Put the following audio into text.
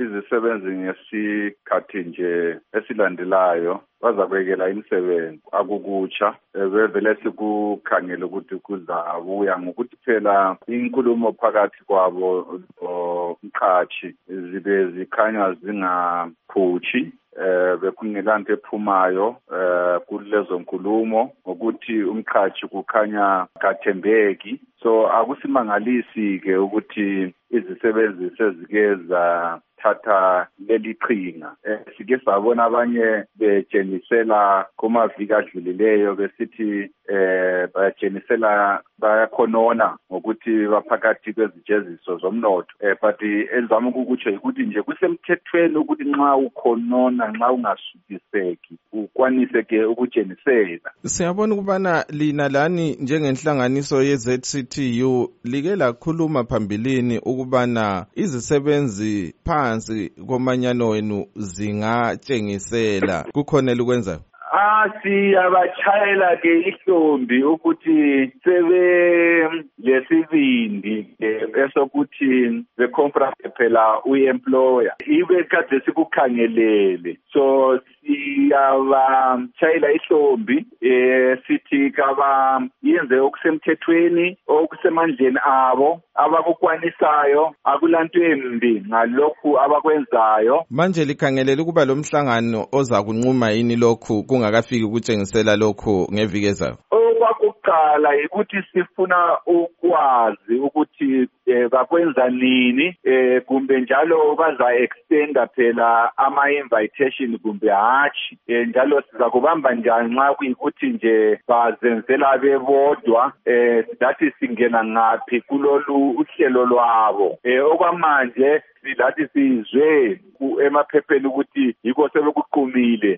izisebenzi ngesikhathi nje esilandelayo bazakwekela imisebenzi akukutsha bevele sikukhangela ukuthi kuzabuya ngokuthi phela inkulumo phakathi kwabo umqhashi zibe zikhanya zingaphutshi bekungelanto ephumayo kulezo nkulumo ngokuthi umqhashi kukhanya kathembeki. So akusimangalisi ke ukuthi izisebenzi sezike zathatha leli qhinga. Sike sabona abanye bejenisela kumaviki adlulileyo besithi bajenisela bayakhonona ngokuthi baphakathi kwezijeziso zomnotho. But elizama ukukutsho ukuthi nje kusemthethweni ukuthi nxa ukhonona nxa ungasukiseki ukwanise ke ukujenisela. Siyabona ukubana lina lani njengenhlanganiso ye-ZCTU like lakhuluma phambilini ukubana izisebenzi phansi komanyano wenu zingatshengisela kukhonela ukwenza. Siyabachayela ke ihlombi ukuthi sebe lesibindi esokuthi the conference phela uemployer ibe kade sikukhangelele. So siyabachayela ihlombi sithi kaba yenze okusemthethweni okusemandleni abo abakukwanisayo akulanto embi ngalokhu abakwenzayo. Manje likhangelela ukuba lo mhlangano oza kunquma yini lokhu kungakafiki ukutshengisela lokhu ngeviki ezayo? Okwakuqala ukuthi sifuna ukwazi ukuthi bakwenza nini kumbe njalo baza extenda phela ama-invitation kumbe hatshi njalo siza kubamba njani nxa kuyikuthi nje bazenzela bebodwa sidathi singena ngaphi kulolu uhlelo lwabo. Okwamanje silathi sizwe emaphepheni ukuthi yikho sebekuqumile